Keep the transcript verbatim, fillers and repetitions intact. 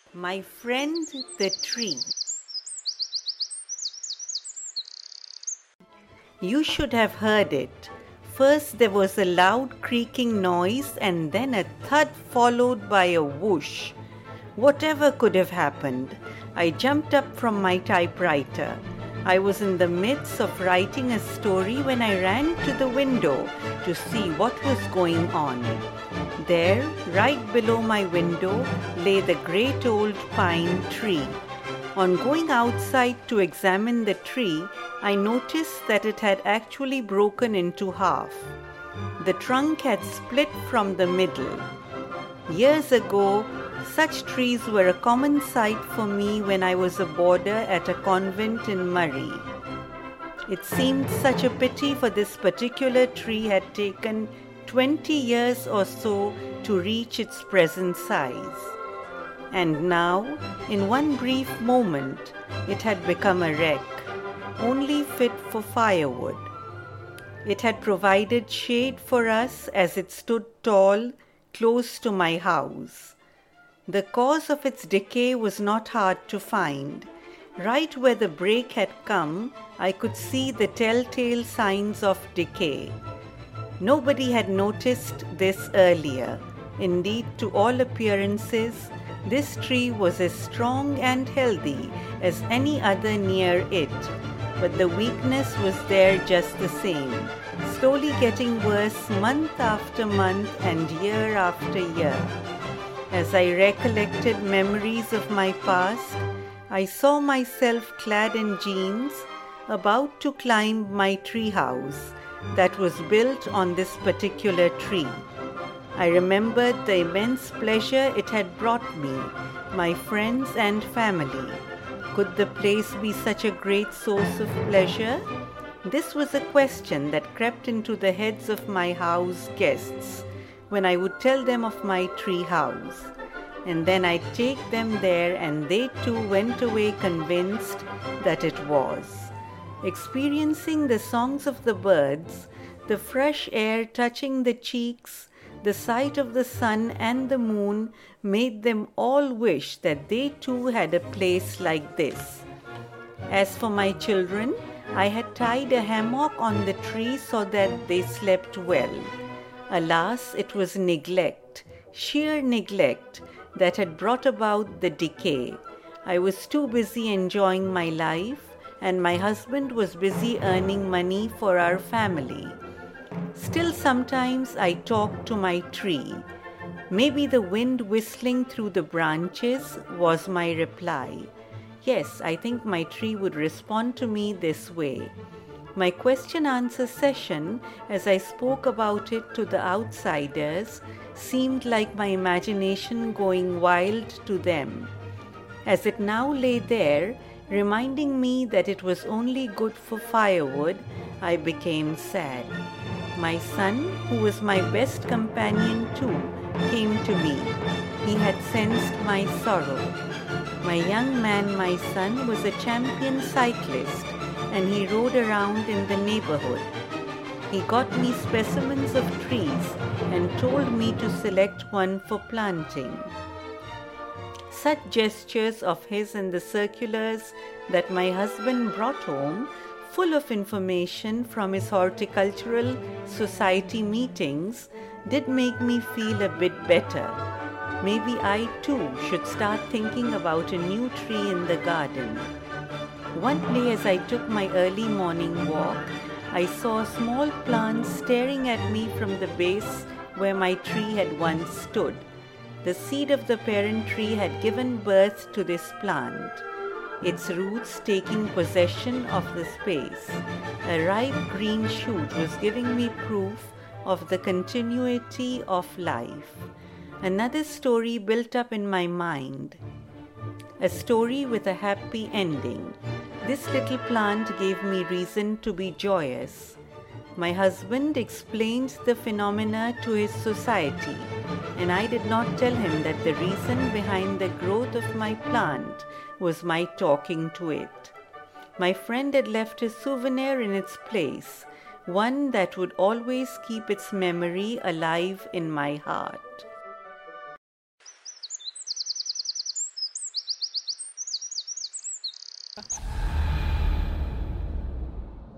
My friend the tree. You should have heard it. First there was a loud creaking noise and then a thud followed by a whoosh. Whatever could have happened? I jumped up from my typewriter. I was in the midst of writing a story when I ran to the window to see what was going on. There, right below my window, lay the great old pine tree. On going outside to examine the tree, I noticed that it had actually broken into half. The trunk had split from the middle. Years ago, such trees were a common sight for me when I was a boarder at a convent in Murray. It seemed such a pity, for this particular tree had taken twenty years or so to reach its present size. And now, in one brief moment, it had become a wreck, only fit for firewood. It had provided shade for us as it stood tall, close to my house. The cause of its decay was not hard to find. Right where the break had come, I could see the telltale signs of decay. Nobody had noticed this earlier. Indeed, to all appearances, this tree was as strong and healthy as any other near it, but the weakness was there just the same, slowly getting worse month after month and year after year. As I recollected memories of my past, I saw myself clad in jeans, about to climb my tree house that was built on this particular tree. I remembered the immense pleasure it had brought me, my friends and family. Could the place be such a great source of pleasure? This was a question that crept into the heads of my house guests when I would tell them of my tree house. And then I'd take them there, and they too went away convinced that it was. Experiencing the songs of the birds, the fresh air touching the cheeks, the sight of the sun and the moon made them all wish that they too had a place like this. As for my children, I had tied a hammock on the tree so that they slept well. Alas, it was neglect, sheer neglect, that had brought about the decay. I was too busy enjoying my life, and my husband was busy earning money for our family. Still, sometimes I talked to my tree. Maybe the wind whistling through the branches was my reply. Yes, I think my tree would respond to me this way. My question-answer session, as I spoke about it to the outsiders, seemed like my imagination going wild to them. As it now lay there, reminding me that it was only good for firewood, I became sad. My son, who was my best companion too, came to me. He had sensed my sorrow. My young man, my son, was a champion cyclist, and he rode around in the neighborhood. He got me specimens of trees and told me to select one for planting. Such gestures of his in the circulars that my husband brought home, full of information from his horticultural society meetings, did make me feel a bit better. Maybe I too should start thinking about a new tree in the garden. One day as I took my early morning walk, I saw a small plant staring at me from the base where my tree had once stood. The seed of the parent tree had given birth to this plant, its roots taking possession of the space. A ripe green shoot was giving me proof of the continuity of life. Another story built up in my mind, a story with a happy ending. This little plant gave me reason to be joyous. My husband explained the phenomena to his society, and I did not tell him that the reason behind the growth of my plant was my talking to it. My friend had left a souvenir in its place, one that would always keep its memory alive in my heart.